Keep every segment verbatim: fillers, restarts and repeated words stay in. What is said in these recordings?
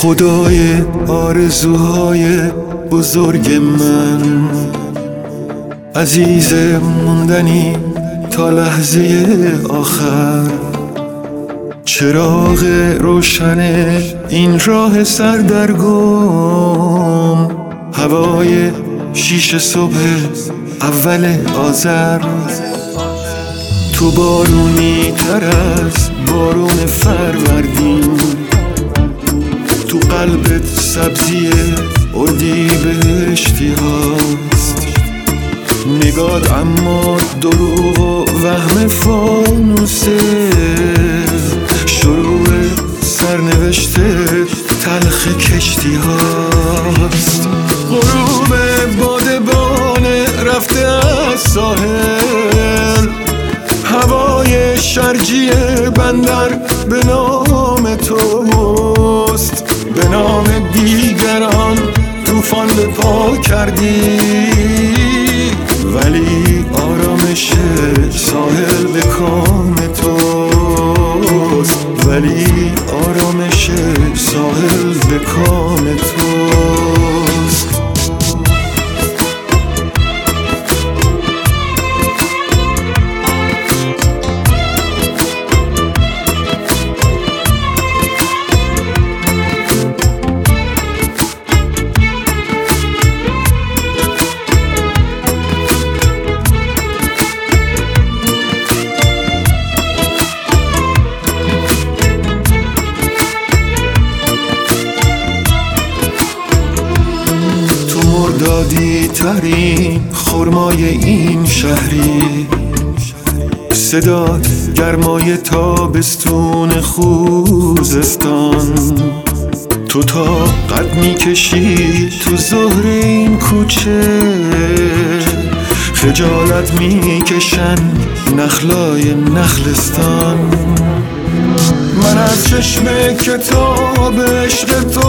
خدای آرزوهای بزرگ من، عزیز موندنی تا لحظه آخر، چراغ روشن این راه سردرگم، هوای شیش صبح اول آذر، تو بارونی تر از بارون فروردین، تو قلبت سبزی اردی بهشتی هاست، نگات اما دروغ و وهم فانوسه، شروع سرنوشت تلخ کشتی هاست، غروب بادبان رفته از ساحل، هوای شرجی بندر به نام توست، به نام دیگران طوفان به پا کردی، ولی آرامش ساحل به کام توست، ولی آرامش ساحل به کام توست. دادی ترین خرمای این شهری، صدات گرمای تابستون خوزستان، تو تا قد میکشی تو ظهر این کوچه، خجالت میکشن نخلای نخلستان، من از چشم کتاب عشقت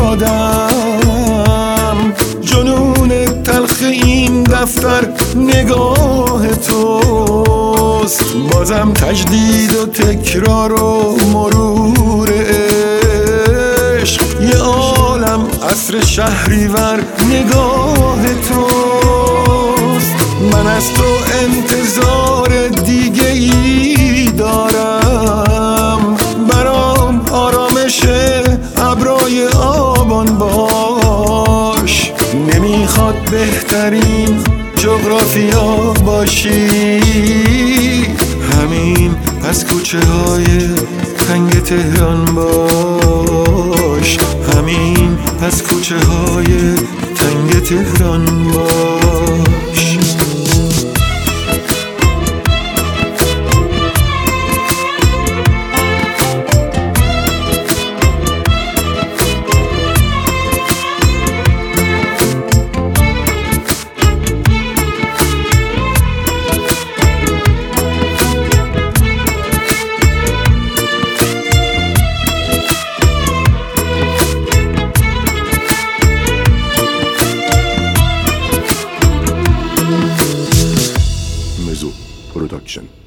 افتادم، جنون تلخ این دفتر نگاه توست، بازم تجدید و تکرار و مرور عشق، یه عالم عصر شهریور نگاه توست، من از تو انتظار دیگه ای دارم، برام آرامش ابرای آبان باش، نمیخواد بهترین جغرافیا باشی، همین از کوچه های تنگ تهران باش، همین از کوچه های تنگ تهران باش. Production.